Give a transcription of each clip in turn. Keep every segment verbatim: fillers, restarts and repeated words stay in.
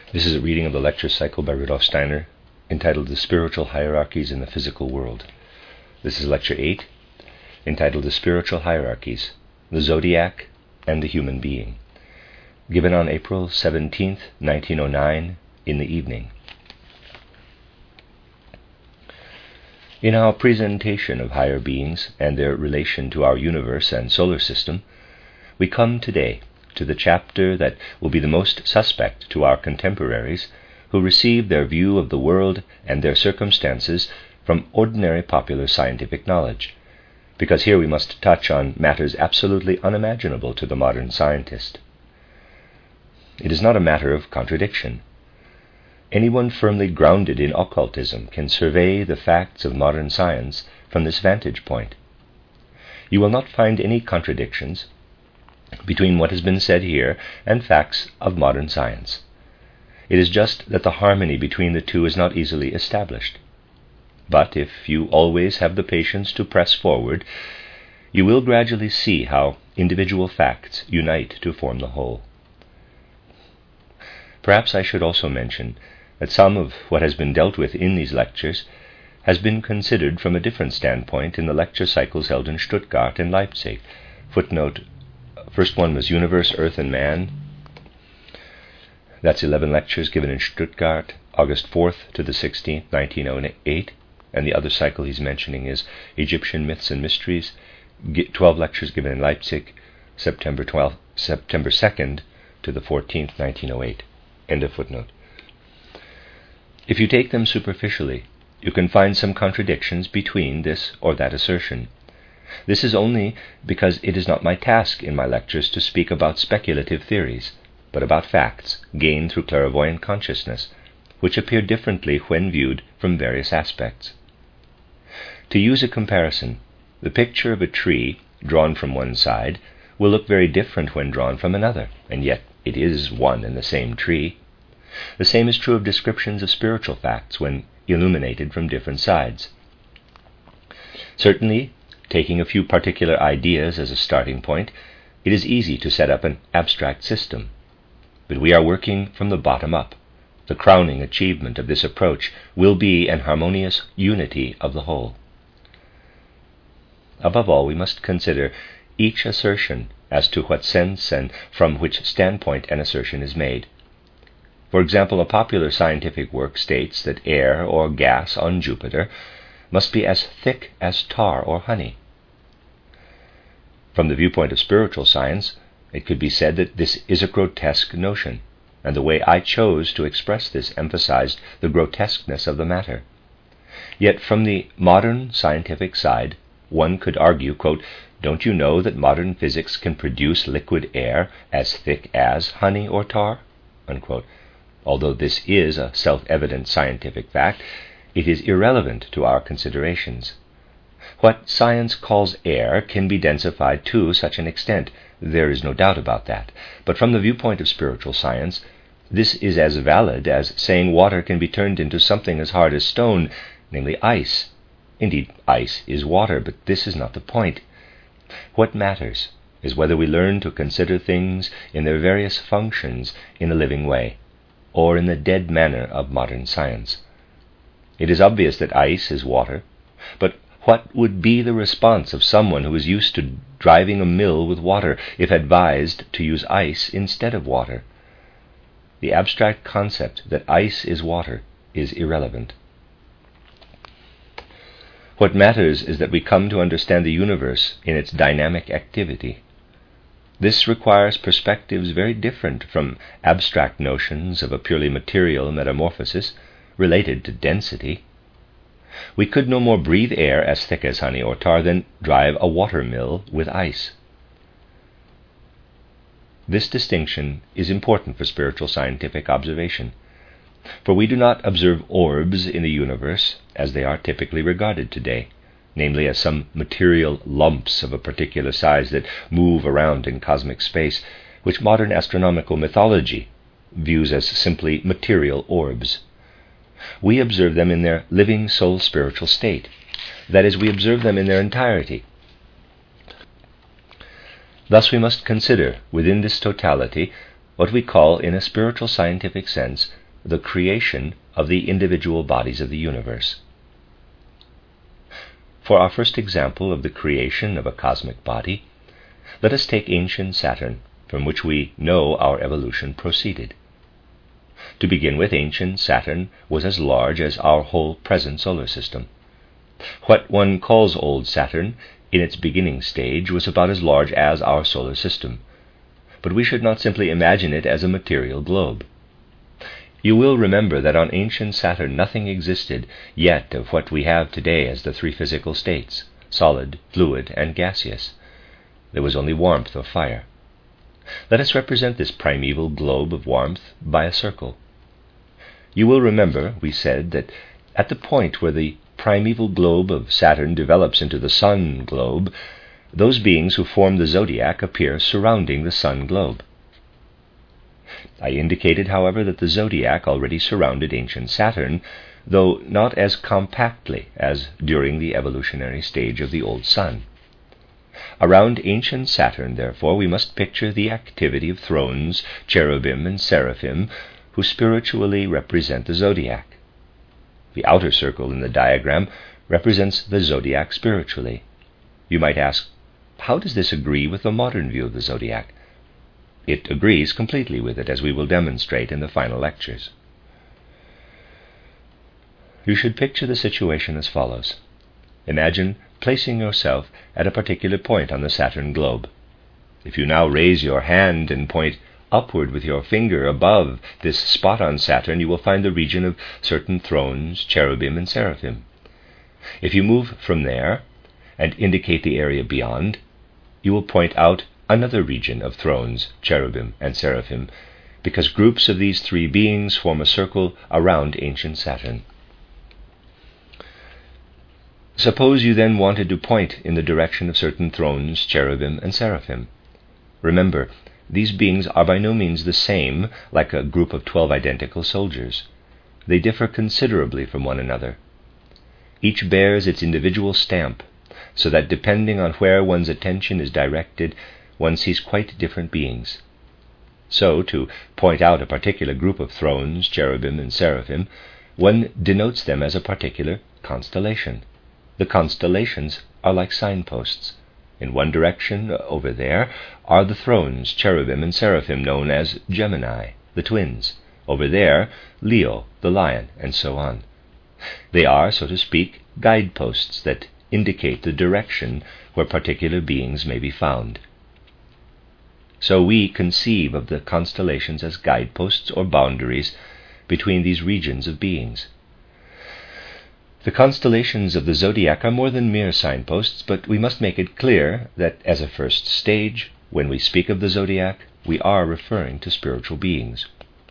This is a reading of the lecture cycle by Rudolf Steiner entitled The Spiritual Hierarchies in the Physical World. This is lecture eight, entitled The Spiritual Hierarchies, the Zodiac and the Human Being, given on April seventeenth, nineteen oh nine, in the evening. In our presentation of higher beings and their relation to our universe and solar system, we come today to the chapter that will be the most suspect to our contemporaries who receive their view of the world and their circumstances from ordinary popular scientific knowledge, because here we must touch on matters absolutely unimaginable to the modern scientist. It is not a matter of contradiction. Anyone firmly grounded in occultism can survey the facts of modern science from this vantage point. You will not find any contradictions between what has been said here and facts of modern science. It is just that the harmony between the two is not easily established. But if you always have the patience to press forward, you will gradually see how individual facts unite to form the whole. Perhaps I should also mention that some of what has been dealt with in these lectures has been considered from a different standpoint in the lecture cycles held in Stuttgart and Leipzig. Footnote: first one was Universe, Earth and Man. That's eleven lectures given in Stuttgart, August fourth to the sixteenth, nineteen oh eight. And the other cycle he's mentioning is Egyptian Myths and Mysteries, twelve lectures given in Leipzig, September twelfth, September second to the fourteenth, nineteen oh eight. End of footnote. If you take them superficially, you can find some contradictions between this or that assertion. This is only because it is not my task in my lectures to speak about speculative theories, but about facts gained through clairvoyant consciousness, which appear differently when viewed from various aspects. To use a comparison, the picture of a tree drawn from one side will look very different when drawn from another, and yet it is one and the same tree. The same is true of descriptions of spiritual facts when illuminated from different sides. Certainly, taking a few particular ideas as a starting point, it is easy to set up an abstract system. But we are working from the bottom up. The crowning achievement of this approach will be an harmonious unity of the whole. Above all, we must consider each assertion as to what sense and from which standpoint an assertion is made. For example, a popular scientific work states that air or gas on Jupiter must be as thick as tar or honey. From the viewpoint of spiritual science, it could be said that this is a grotesque notion, and the way I chose to express this emphasized the grotesqueness of the matter. Yet from the modern scientific side, one could argue, quote, "Don't you know that modern physics can produce liquid air as thick as honey or tar?" Unquote. Although this is a self-evident scientific fact, it is irrelevant to our considerations. What science calls air can be densified to such an extent. There is no doubt about that. But from the viewpoint of spiritual science, this is as valid as saying water can be turned into something as hard as stone, namely ice. Indeed, ice is water, but this is not the point. What matters is whether we learn to consider things in their various functions in a living way, or in the dead manner of modern science. It is obvious that ice is water, but what would be the response of someone who is used to driving a mill with water if advised to use ice instead of water? The abstract concept that ice is water is irrelevant. What matters is that we come to understand the universe in its dynamic activity. This requires perspectives very different from abstract notions of a purely material metamorphosis related to density. We could no more breathe air as thick as honey or tar than drive a water mill with ice. This distinction is important for spiritual scientific observation, for we do not observe orbs in the universe as they are typically regarded today, namely as some material lumps of a particular size that move around in cosmic space, which modern astronomical mythology views as simply material orbs. We observe them in their living soul spiritual state. That is, we observe them in their entirety. Thus we must consider within this totality what we call in a spiritual scientific sense the creation of the individual bodies of the universe. For our first example of the creation of a cosmic body, let us take ancient Saturn, from which we know our evolution proceeded. To begin with, ancient Saturn was as large as our whole present solar system. What one calls old Saturn, in its beginning stage, was about as large as our solar system, but we should not simply imagine it as a material globe. You will remember that on ancient Saturn nothing existed yet of what we have today as the three physical states, solid, fluid, and gaseous. There was only warmth or fire. Let us represent this primeval globe of warmth by a circle. You will remember, we said, that at the point where the primeval globe of Saturn develops into the sun globe, those beings who form the zodiac appear surrounding the sun globe. I indicated, however, that the zodiac already surrounded ancient Saturn, though not as compactly as during the evolutionary stage of the old sun. Around ancient Saturn, therefore, we must picture the activity of thrones, cherubim, and seraphim, who spiritually represent the zodiac. The outer circle in the diagram represents the zodiac spiritually. You might ask, how does this agree with the modern view of the zodiac? It agrees completely with it, as we will demonstrate in the final lectures. You should picture the situation as follows. Imagine placing yourself at a particular point on the Saturn globe. If you now raise your hand and point upward with your finger above this spot on Saturn, you will find the region of certain thrones, cherubim, and seraphim. If you move from there and indicate the area beyond, you will point out another region of thrones, cherubim, and seraphim, because groups of these three beings form a circle around ancient Saturn. Suppose you then wanted to point in the direction of certain thrones, cherubim, and seraphim. Remember, these beings are by no means the same, like a group of twelve identical soldiers. They differ considerably from one another. Each bears its individual stamp, so that depending on where one's attention is directed, one sees quite different beings. So, to point out a particular group of thrones, cherubim, and seraphim, one denotes them as a particular constellation. The constellations are like signposts. In one direction, over there, are the thrones, cherubim, and seraphim known as Gemini, the twins. Over there, Leo, the lion, and so on. They are, so to speak, guideposts that indicate the direction where particular beings may be found. So we conceive of the constellations as guideposts or boundaries between these regions of beings. The constellations of the zodiac are more than mere signposts, but we must make it clear that as a first stage, when we speak of the zodiac, we are referring to spiritual beings.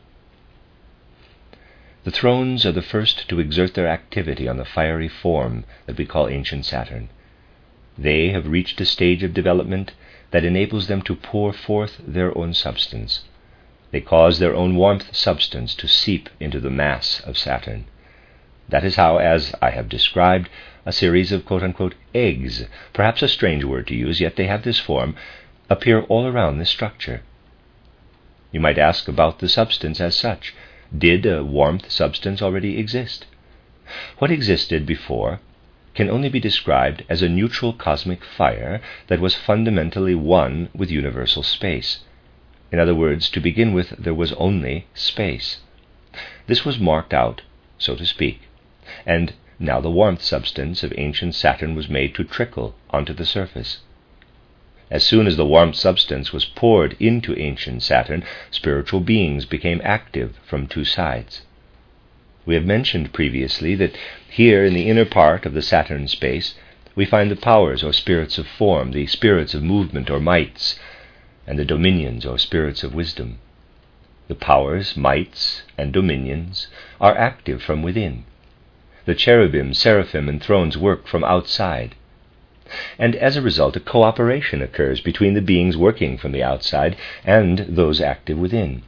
The thrones are the first to exert their activity on the fiery form that we call ancient Saturn. They have reached a stage of development that enables them to pour forth their own substance. They cause their own warmth substance to seep into the mass of Saturn. That is how, as I have described, a series of quote-unquote eggs, perhaps a strange word to use, yet they have this form, appear all around this structure. You might ask about the substance as such. Did a warmth substance already exist? What existed before can only be described as a neutral cosmic fire that was fundamentally one with universal space. In other words, to begin with, there was only space. This was marked out, so to speak, and now the warmth substance of ancient Saturn was made to trickle onto the surface. As soon as the warmth substance was poured into ancient Saturn, spiritual beings became active from two sides. We have mentioned previously that here in the inner part of the Saturn space we find the powers or spirits of form, the spirits of movement or mights, and the dominions or spirits of wisdom. The powers, mights, and dominions are active from within. The cherubim, seraphim, and thrones work from outside. And as a result, a cooperation occurs between the beings working from the outside and those active within.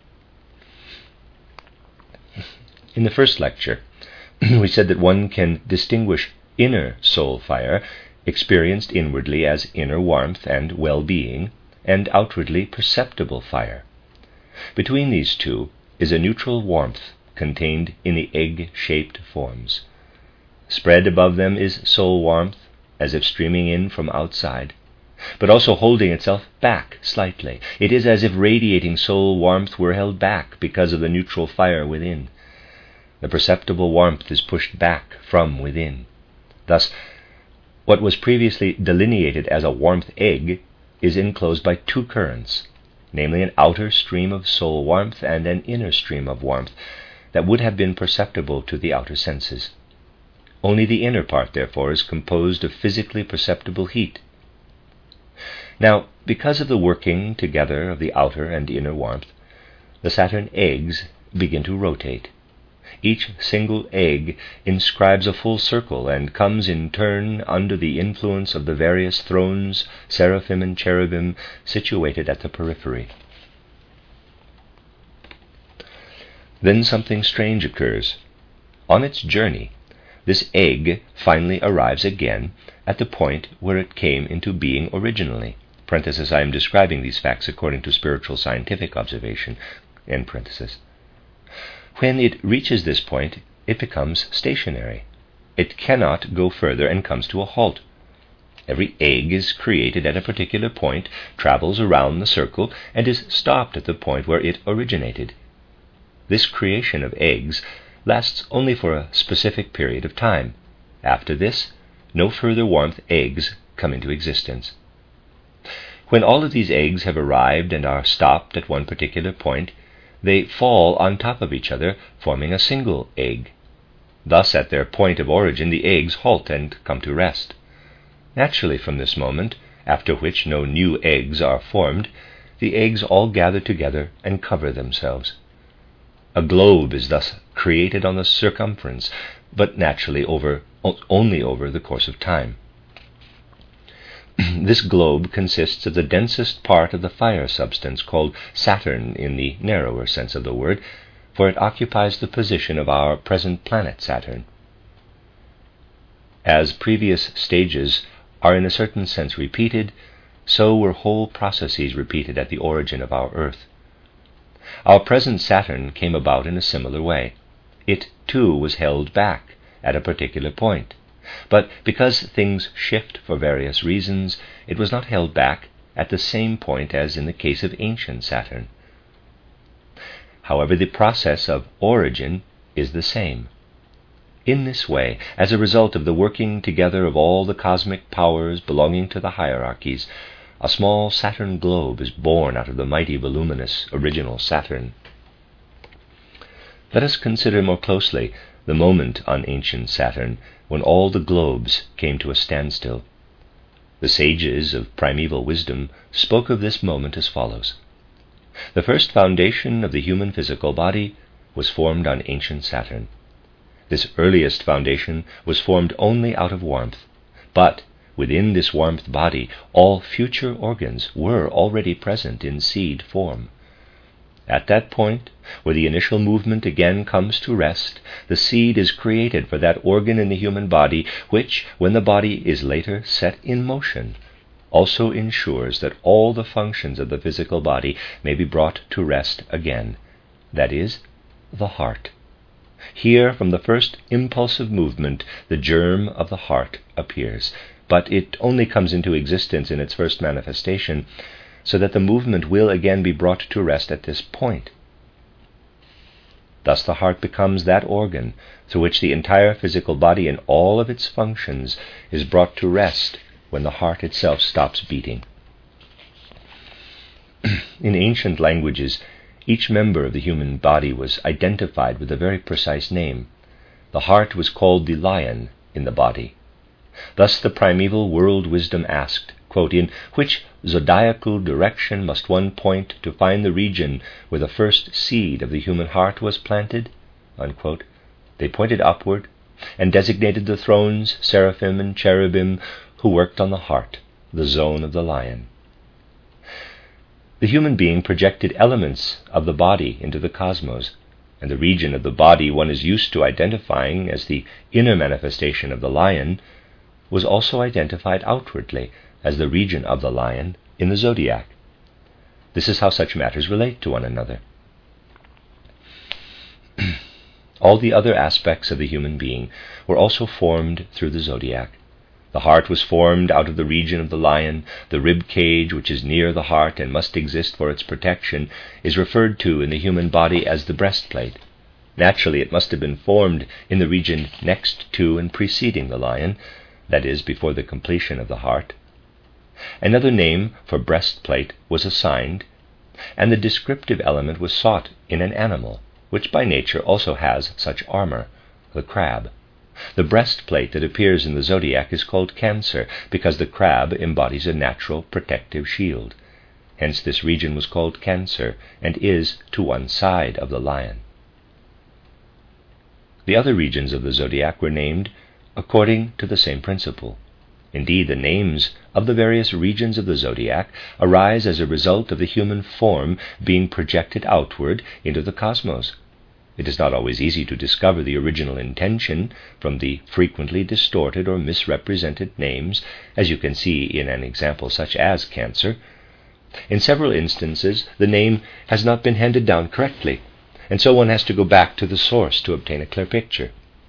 In the first lecture, we said that one can distinguish inner soul fire, experienced inwardly as inner warmth and well-being, and outwardly perceptible fire. Between these two is a neutral warmth contained in the egg-shaped forms. Spread above them is soul warmth, as if streaming in from outside, but also holding itself back slightly. It is as if radiating soul warmth were held back because of the neutral fire within. The perceptible warmth is pushed back from within. Thus, what was previously delineated as a warmth egg is enclosed by two currents, namely an outer stream of soul warmth and an inner stream of warmth that would have been perceptible to the outer senses. Only the inner part, therefore, is composed of physically perceptible heat. Now, because of the working together of the outer and inner warmth, the Saturn eggs begin to rotate. Each single egg inscribes a full circle and comes in turn under the influence of the various thrones, seraphim and cherubim situated at the periphery. Then something strange occurs. On its journey, this egg finally arrives again at the point where it came into being originally. Parenthesis, I am describing these facts according to spiritual scientific observation. End parenthesis. When it reaches this point, it becomes stationary. It cannot go further and comes to a halt. Every egg is created at a particular point, travels around the circle, and is stopped at the point where it originated. This creation of eggs lasts only for a specific period of time. After this, no further warmth eggs come into existence. When all of these eggs have arrived and are stopped at one particular point, they fall on top of each other, forming a single egg. Thus, at their point of origin, the eggs halt and come to rest. Naturally, from this moment, after which no new eggs are formed, the eggs all gather together and cover themselves. A globe is thus created on the circumference, but naturally over only over the course of time. This globe consists of the densest part of the fire substance, called Saturn in the narrower sense of the word, for it occupies the position of our present planet Saturn. As previous stages are in a certain sense repeated, so were whole processes repeated at the origin of our Earth. Our present Saturn came about in a similar way. It, too, was held back at a particular point. But because things shift for various reasons, it was not held back at the same point as in the case of ancient Saturn. However, the process of origin is the same. In this way, as a result of the working together of all the cosmic powers belonging to the hierarchies, a small Saturn globe is born out of the mighty, voluminous, original Saturn. Let us consider more closely the moment on ancient Saturn when all the globes came to a standstill. The sages of primeval wisdom spoke of this moment as follows. The first foundation of the human physical body was formed on ancient Saturn. This earliest foundation was formed only out of warmth, but within this warmth body all future organs were already present in seed form. At that point, where the initial movement again comes to rest, the seed is created for that organ in the human body which, when the body is later set in motion, also ensures that all the functions of the physical body may be brought to rest again, that is, the heart. Here, from the first impulsive movement, the germ of the heart appears, but it only comes into existence in its first manifestation, so that the movement will again be brought to rest at this point. Thus the heart becomes that organ through which the entire physical body in all of its functions is brought to rest when the heart itself stops beating. In ancient languages, each member of the human body was identified with a very precise name. The heart was called the lion in the body. Thus the primeval world wisdom asked, quote, in which zodiacal direction must one point to find the region where the first seed of the human heart was planted? Unquote. They pointed upward and designated the thrones, seraphim and cherubim who worked on the heart, the zone of the lion. The human being projected elements of the body into the cosmos, and the region of the body one is used to identifying as the inner manifestation of the lion was also identified outwardly as the region of the lion in the zodiac. This is how such matters relate to one another. All the other aspects of the human being were also formed through the zodiac. The heart was formed out of the region of the lion. The rib cage, which is near the heart and must exist for its protection, is referred to in the human body as the breastplate. Naturally, it must have been formed in the region next to and preceding the lion, that is, before the completion of the heart. Another name for breastplate was assigned, and the descriptive element was sought in an animal, which by nature also has such armor, the crab. The breastplate that appears in the zodiac is called Cancer, because the crab embodies a natural protective shield. Hence this region was called Cancer, and is to one side of the lion. The other regions of the zodiac were named according to the same principle. Indeed, the names of the various regions of the zodiac arise as a result of the human form being projected outward into the cosmos. It is not always easy to discover the original intention from the frequently distorted or misrepresented names, as you can see in an example such as Cancer. In several instances, the name has not been handed down correctly, and so one has to go back to the source to obtain a clear picture.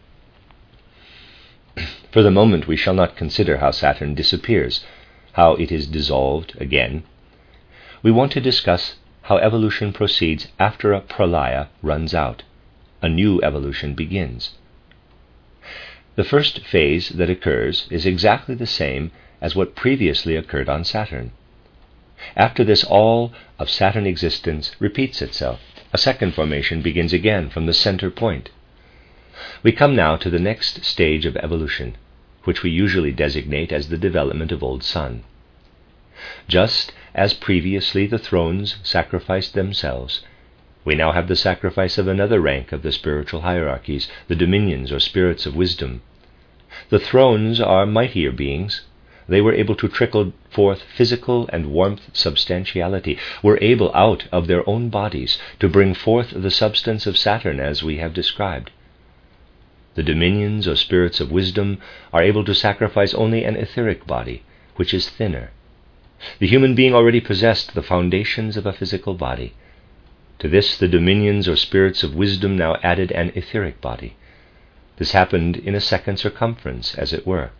For the moment, we shall not consider how Saturn disappears, how it is dissolved again. We want to discuss how evolution proceeds after a pralaya runs out. A new evolution begins. The first phase that occurs is exactly the same as what previously occurred on Saturn. After this, all of Saturn existence repeats itself. A second formation begins again from the center point. We come now to the next stage of evolution, which we usually designate as the development of Old Sun. Just as previously the thrones sacrificed themselves, we now have the sacrifice of another rank of the spiritual hierarchies, the dominions or spirits of wisdom. The thrones are mightier beings. They were able to trickle forth physical and warmth substantiality, were able out of their own bodies to bring forth the substance of Saturn as we have described. The dominions or spirits of wisdom are able to sacrifice only an etheric body, which is thinner. The human being already possessed the foundations of a physical body. To this the dominions or spirits of wisdom now added an etheric body. This happened in a second circumference, as it were.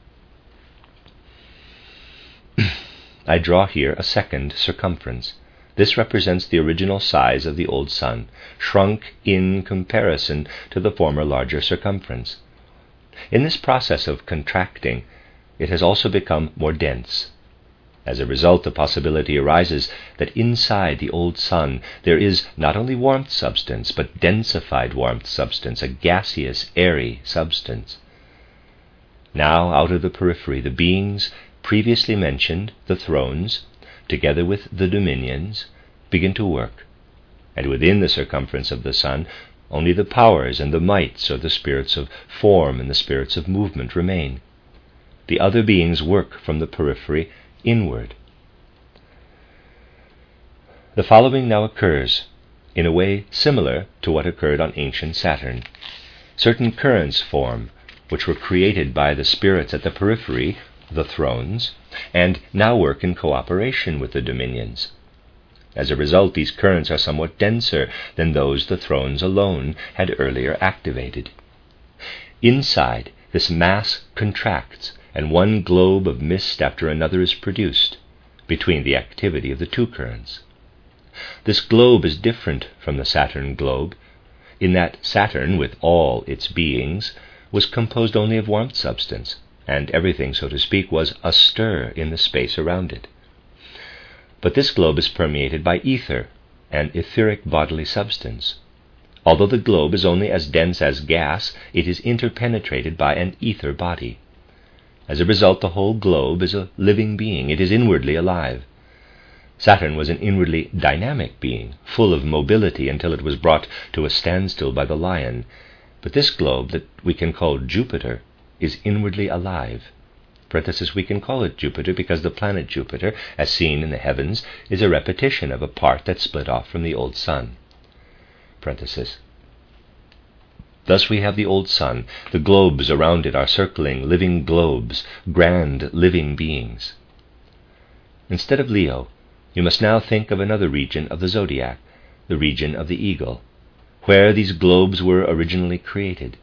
I draw here a second circumference. This represents the original size of the old sun, shrunk in comparison to the former larger circumference. In this process of contracting, it has also become more dense. As a result, the possibility arises that inside the old sun there is not only warmth substance, but densified warmth substance, a gaseous, airy substance. Now, out of the periphery, the beings previously mentioned, the thrones, together with the dominions, begin to work, and within the circumference of the sun, only the powers and the mights, or the spirits of form and the spirits of movement, remain. The other beings work from the periphery inward. The following now occurs in a way similar to what occurred on ancient Saturn. Certain currents form, which were created by the spirits at the periphery, the thrones, and now work in cooperation with the dominions. As a result, these currents are somewhat denser than those the thrones alone had earlier activated. Inside, this mass contracts, and one globe of mist after another is produced between the activity of the two currents. This globe is different from the Saturn globe, in that Saturn, with all its beings, was composed only of warmth substance, and everything, so to speak, was astir in the space around it. But this globe is permeated by ether, an etheric bodily substance. Although the globe is only as dense as gas, it is interpenetrated by an ether body. As a result, the whole globe is a living being. It is inwardly alive. Saturn was an inwardly dynamic being, full of mobility until it was brought to a standstill by the lion. But this globe that we can call Jupiter is inwardly alive. Parenthesis, we can call it Jupiter because the planet Jupiter, as seen in the heavens, is a repetition of a part that split off from the old sun. Parenthesis. Thus we have the old sun. The globes around it are circling, living globes, grand living beings. Instead of Leo, you must now think of another region of the zodiac, the region of the eagle, where these globes were originally created.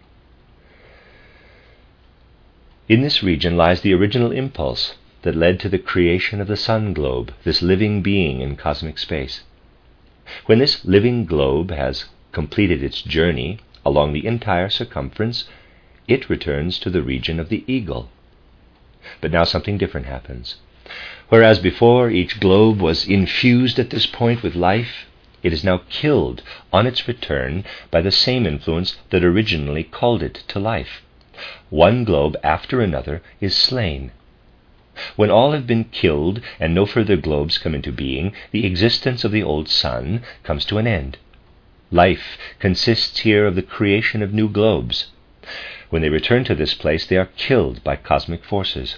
In this region lies the original impulse that led to the creation of the sun globe, this living being in cosmic space. When this living globe has completed its journey along the entire circumference, it returns to the region of the eagle. But now something different happens. Whereas before each globe was infused at this point with life, it is now killed on its return by the same influence that originally called it to life. One globe after another is slain. When all have been killed and no further globes come into being, the existence of the old sun comes to an end. Life consists here of the creation of new globes. When they return to this place, they are killed by cosmic forces.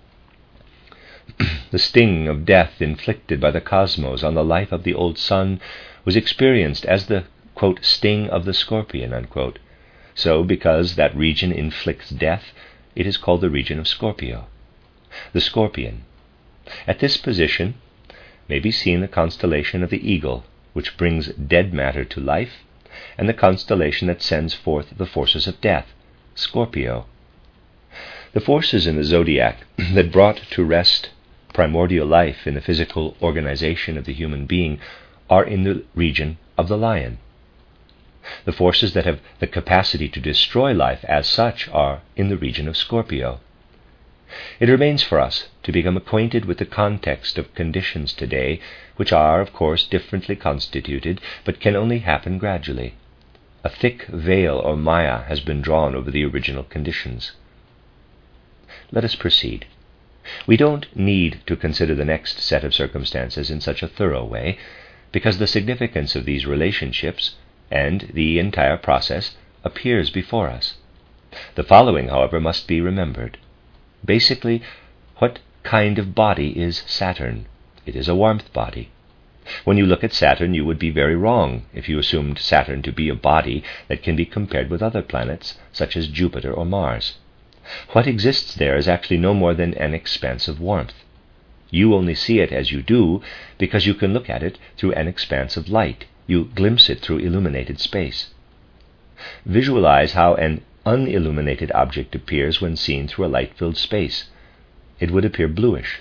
The sting of death inflicted by the cosmos on the life of the old sun was experienced as the, quote, sting of the scorpion, unquote. So, because that region inflicts death, it is called the region of Scorpio. The scorpion. At this position may be seen the constellation of the eagle, which brings dead matter to life, and the constellation that sends forth the forces of death, Scorpio. The forces in the zodiac that brought to rest primordial life in the physical organization of the human being are in the region of the lion. The forces that have the capacity to destroy life as such are in the region of Scorpio. It remains for us to become acquainted with the context of conditions today, which are, of course, differently constituted, but can only happen gradually. A thick veil or maya has been drawn over the original conditions. Let us proceed. We don't need to consider the next set of circumstances in such a thorough way, because the significance of these relationships and the entire process appears before us. The following, however, must be remembered. Basically, what kind of body is Saturn? It is a warmth body. When you look at Saturn, you would be very wrong if you assumed Saturn to be a body that can be compared with other planets, such as Jupiter or Mars. What exists there is actually no more than an expanse of warmth. You only see it as you do because you can look at it through an expanse of light. You glimpse it through illuminated space. Visualize how an unilluminated object appears when seen through a light-filled space. It would appear bluish.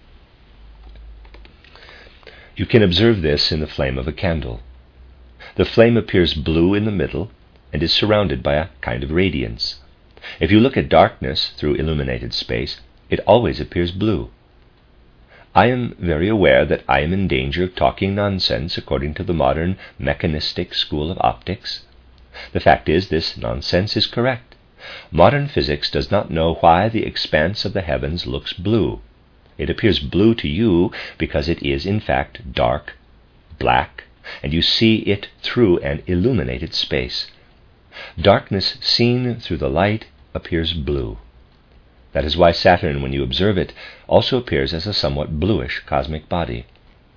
You can observe this in the flame of a candle. The flame appears blue in the middle and is surrounded by a kind of radiance. If you look at darkness through illuminated space, it always appears blue. I am very aware that I am in danger of talking nonsense according to the modern mechanistic school of optics. The fact is, this nonsense is correct. Modern physics does not know why the expanse of the heavens looks blue. It appears blue to you because it is, in fact, dark, black, and you see it through an illuminated space. Darkness seen through the light appears blue. That is why Saturn, when you observe it, also appears as a somewhat bluish cosmic body.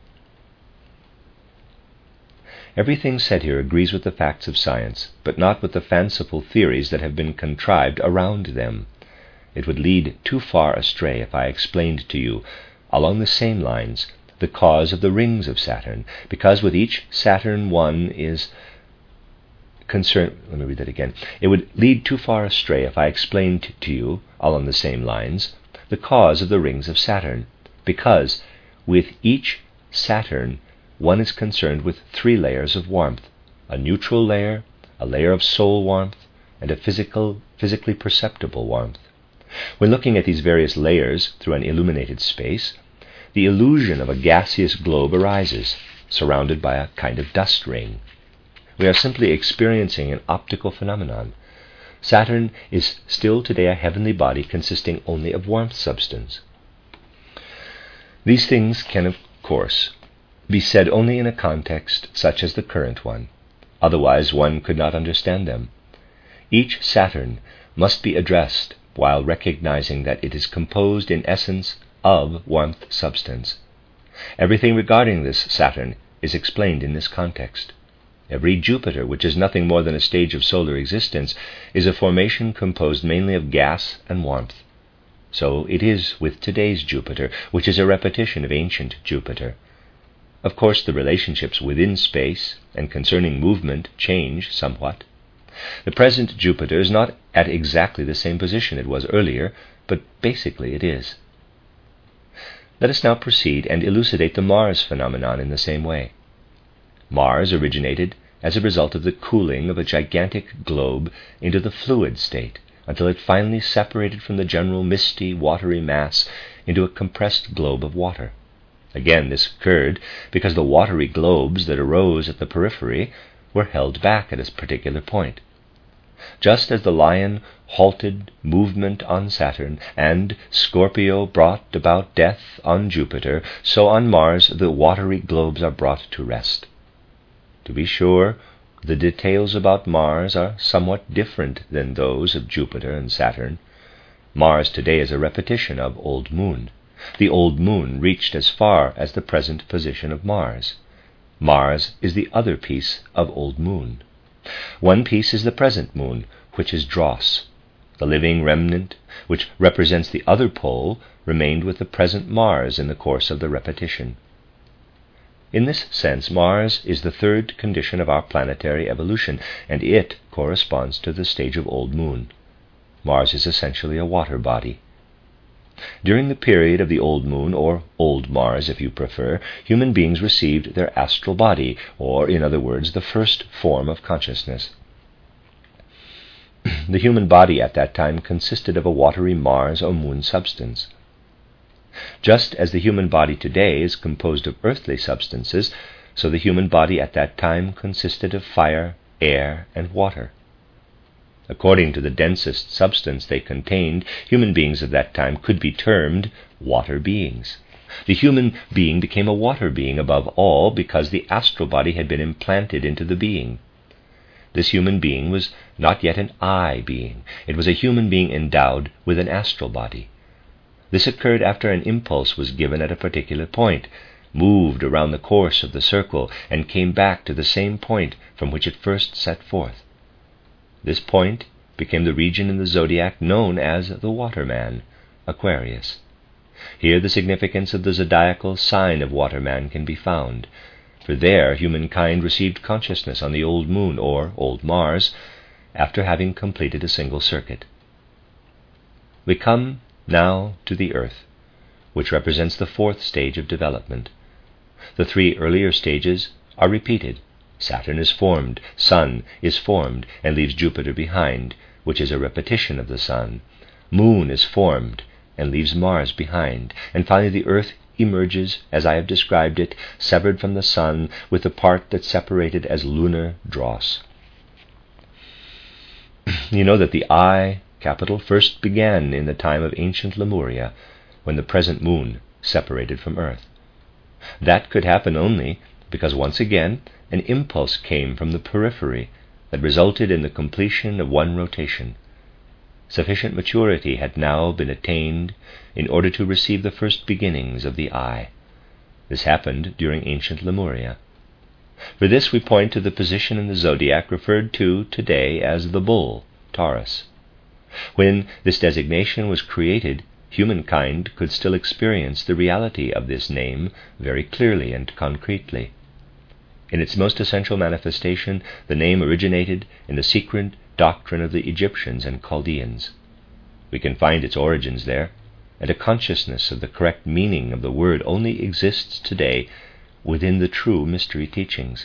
Everything said here agrees with the facts of science, but not with the fanciful theories that have been contrived around them. It would lead too far astray if I explained to you, along the same lines, the cause of the rings of Saturn, because with each Saturn one is concerned. Let me read that again. It would lead too far astray if I explained to you, along the same lines, the cause of the rings of Saturn, because with each Saturn one is concerned with three layers of warmth: a neutral layer, a layer of soul warmth, and a physical, physically perceptible warmth. When looking at these various layers through an illuminated space, the illusion of a gaseous globe arises, surrounded by a kind of dust ring. We are simply experiencing an optical phenomenon. Saturn is still today a heavenly body consisting only of warmth substance. These things can, of course, be said only in a context such as the current one. Otherwise one could not understand them. Each Saturn must be addressed while recognizing that it is composed in essence of warmth substance. Everything regarding this Saturn is explained in this context. Every Jupiter, which is nothing more than a stage of solar existence, is a formation composed mainly of gas and warmth. So it is with today's Jupiter, which is a repetition of ancient Jupiter. Of course, the relationships within space and concerning movement change somewhat. The present Jupiter is not at exactly the same position it was earlier, but basically it is. Let us now proceed and elucidate the Mars phenomenon in the same way. Mars originated as a result of the cooling of a gigantic globe into the fluid state, until it finally separated from the general misty, watery mass into a compressed globe of water. Again, this occurred because the watery globes that arose at the periphery were held back at a particular point. Just as the lion halted movement on Saturn and Scorpio brought about death on Jupiter, so on Mars the watery globes are brought to rest. To be sure, the details about Mars are somewhat different than those of Jupiter and Saturn. Mars today is a repetition of Old Moon. The Old Moon reached as far as the present position of Mars. Mars is the other piece of Old Moon. One piece is the present moon, which is Dross. The living remnant, which represents the other pole, remained with the present Mars in the course of the repetition. In this sense, Mars is the third condition of our planetary evolution, and it corresponds to the stage of Old Moon. Mars is essentially a water body. During the period of the Old Moon, or Old Mars if you prefer, human beings received their astral body, or, in other words, the first form of consciousness. The human body at that time consisted of a watery Mars or moon substance. Just as the human body today is composed of earthly substances, so the human body at that time consisted of fire, air, and water. According to the densest substance they contained, human beings of that time could be termed water beings. The human being became a water being above all because the astral body had been implanted into the being. This human being was not yet an I being. It was a human being endowed with an astral body. This occurred after an impulse was given at a particular point, moved around the course of the circle, and came back to the same point from which it first set forth. This point became the region in the zodiac known as the Waterman, Aquarius. Here the significance of the zodiacal sign of Waterman can be found, for there humankind received consciousness on the Old Moon, or Old Mars, after having completed a single circuit. We come now to the Earth, which represents the fourth stage of development. The three earlier stages are repeated. Saturn is formed, Sun is formed, and leaves Jupiter behind, which is a repetition of the Sun. Moon is formed, and leaves Mars behind. And finally the Earth emerges, as I have described it, severed from the Sun, with the part that separated as lunar dross. You know that the I capital first began in the time of ancient Lemuria, when the present moon separated from Earth. That could happen only because once again an impulse came from the periphery that resulted in the completion of one rotation. Sufficient maturity had now been attained in order to receive the first beginnings of the I. This happened during ancient Lemuria. For this we point to the position in the zodiac referred to today as the Bull, Taurus. When this designation was created, humankind could still experience the reality of this name very clearly and concretely. In its most essential manifestation, the name originated in the secret doctrine of the Egyptians and Chaldeans. We can find its origins there, and a consciousness of the correct meaning of the word only exists today within the true mystery teachings.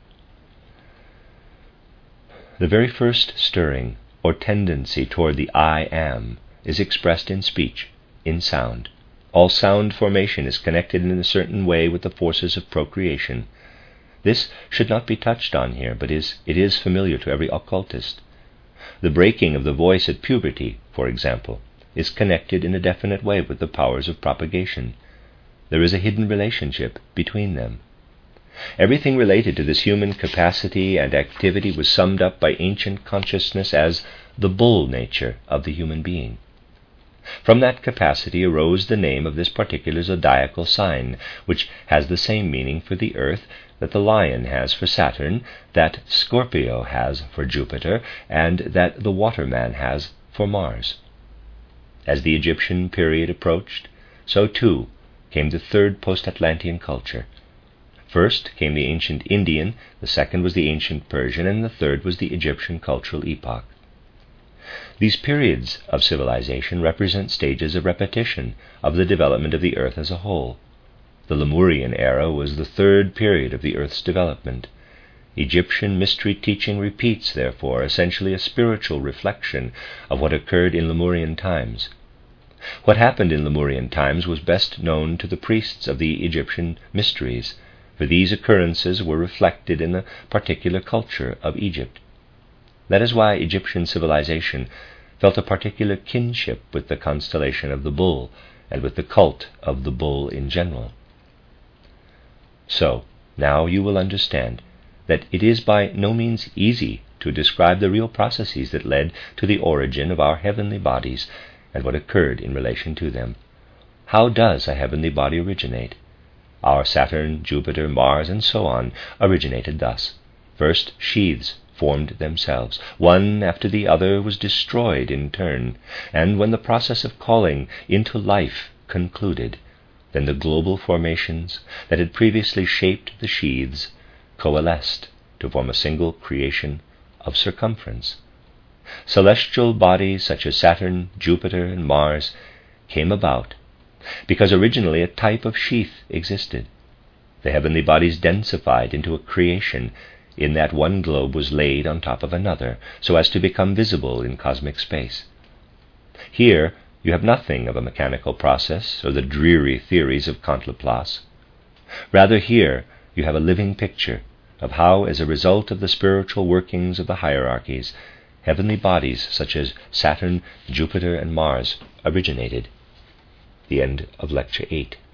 The very first stirring or tendency toward the I am is expressed in speech, in sound. All sound formation is connected in a certain way with the forces of procreation. This should not be touched on here, but is, it is familiar to every occultist. The breaking of the voice at puberty, for example, is connected in a definite way with the powers of propagation. There is a hidden relationship between them. Everything related to this human capacity and activity was summed up by ancient consciousness as the bull nature of the human being. From that capacity arose the name of this particular zodiacal sign, which has the same meaning for the Earth that the lion has for Saturn, that Scorpio has for Jupiter, and that the Waterman has for Mars. As the Egyptian period approached, so too came the third post-Atlantean culture. first came the ancient Indian, the second was the ancient Persian, and the third was the Egyptian cultural epoch. These periods of civilization represent stages of repetition of the development of the earth as a whole. The Lemurian era was the third period of the earth's development. Egyptian mystery teaching repeats, therefore, essentially a spiritual reflection of what occurred in Lemurian times. What happened in Lemurian times was best known to the priests of the Egyptian mysteries, for these occurrences were reflected in the particular culture of Egypt. That is why Egyptian civilization felt a particular kinship with the constellation of the bull and with the cult of the bull in general. So, now you will understand that it is by no means easy to describe the real processes that led to the origin of our heavenly bodies and what occurred in relation to them. How does a heavenly body originate? Our Saturn, Jupiter, Mars, and so on originated thus. First, sheaths formed themselves. One after the other was destroyed in turn, and when the process of calling into life concluded, then the global formations that had previously shaped the sheaths coalesced to form a single creation of circumference. Celestial bodies such as Saturn, Jupiter, and Mars came about because originally a type of sheath existed. The heavenly bodies densified into a creation in that one globe was laid on top of another so as to become visible in cosmic space. Here you have nothing of a mechanical process or the dreary theories of Comte Laplace. Rather, here you have a living picture of how, as a result of the spiritual workings of the hierarchies, heavenly bodies such as Saturn, Jupiter, and Mars originated. The end of Lecture eight.